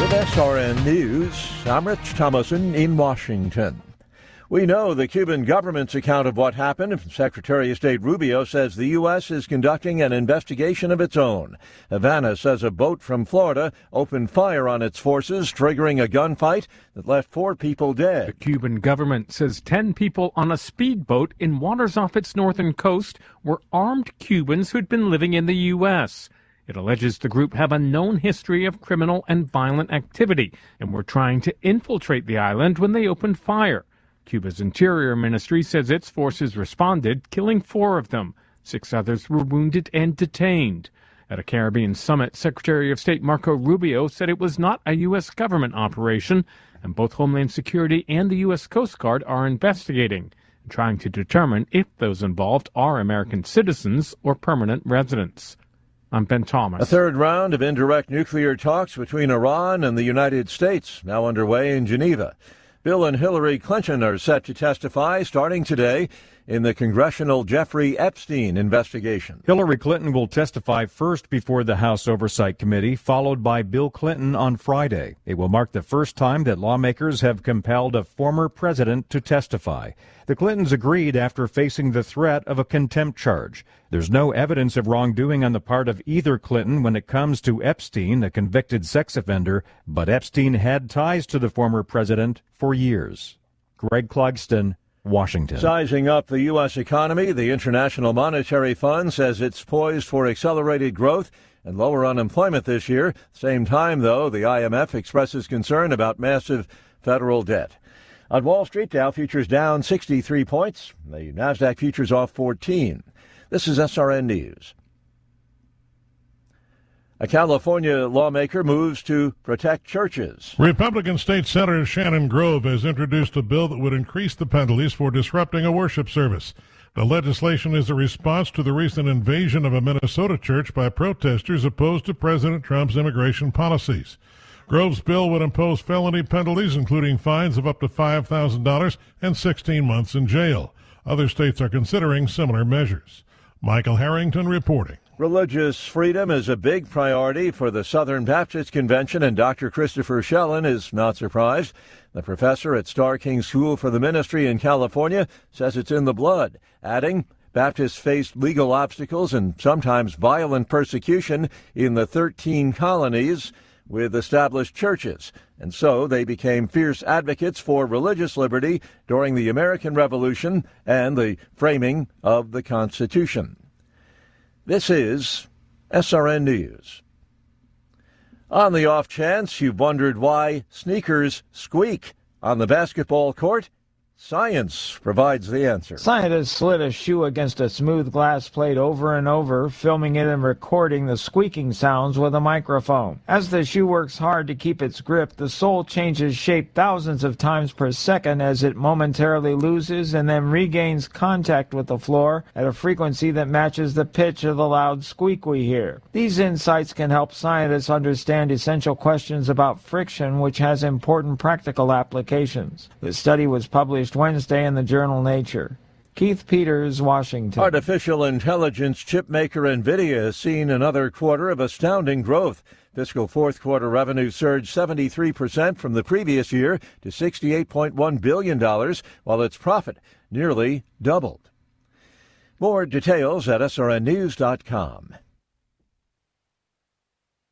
With SRN News, I'm Rich Thomason in Washington. We know the Cuban government's account of what happened. Secretary of State Rubio says the U.S. is conducting an investigation of its own. Havana says a boat from Florida opened fire on its forces, triggering a gunfight that left 4 people dead. The Cuban government says 10 people on a speedboat in waters off its northern coast were armed Cubans who'd been living in the U.S. It alleges the group have a known history of criminal and violent activity and were trying to infiltrate the island when they opened fire. Cuba's Interior Ministry says its forces responded, killing 4 of them. 6 others were wounded and detained. At a Caribbean summit, Secretary of State Marco Rubio said it was not a U.S. government operation, and both Homeland Security and the U.S. Coast Guard are investigating and trying to determine if those involved are American citizens or permanent residents. I'm Ben Thomas. A third round of indirect nuclear talks between Iran and the United States now underway in Geneva. Bill and Hillary Clinton are set to testify starting today in the congressional Jeffrey Epstein investigation. Hillary Clinton will testify first before the House Oversight Committee, followed by Bill Clinton on Friday. It will mark the first time that lawmakers have compelled a former president to testify. The Clintons agreed after facing the threat of a contempt charge. There's no evidence of wrongdoing on the part of either Clinton when it comes to Epstein, a convicted sex offender, but Epstein had ties to the former president for years. Greg Clugston, Washington. Sizing up the U.S. economy, the International Monetary Fund says it's poised for accelerated growth and lower unemployment this year. Same time, though, the IMF expresses concern about massive federal debt. On Wall Street, Dow futures down 63 points. The Nasdaq futures off 14. This is SRN News. A California lawmaker moves to protect churches. Republican State Senator Shannon Grove has introduced a bill that would increase the penalties for disrupting a worship service. The legislation is a response to the recent invasion of a Minnesota church by protesters opposed to President Trump's immigration policies. Grove's bill would impose felony penalties, including fines of up to $5,000 and 16 months in jail. Other states are considering similar measures. Michael Harrington reporting. Religious freedom is a big priority for the Southern Baptist Convention, and Dr. Christopher Schellen is not surprised. The professor at Starr King School for the Ministry in California says it's in the blood, adding Baptists faced legal obstacles and sometimes violent persecution in the 13 colonies with established churches, and so they became fierce advocates for religious liberty during the American Revolution and the framing of the Constitution. This is SRN News. On the off chance you've wondered why sneakers squeak on the basketball court, science provides the answer. Scientists slid a shoe against a smooth glass plate over and over, filming it and recording the squeaking sounds with a microphone. As the shoe works hard to keep its grip, the sole changes shape thousands of times per second as it momentarily loses and then regains contact with the floor at a frequency that matches the pitch of the loud squeak we hear. These insights can help scientists understand essential questions about friction, which has important practical applications. The study was published Wednesday in the journal Nature. Keith Peters, Washington. Artificial intelligence chip maker NVIDIA has seen another quarter of astounding growth. Fiscal fourth quarter revenue surged 73% from the previous year to $68.1 billion, while its profit nearly doubled. More details at srnnews.com.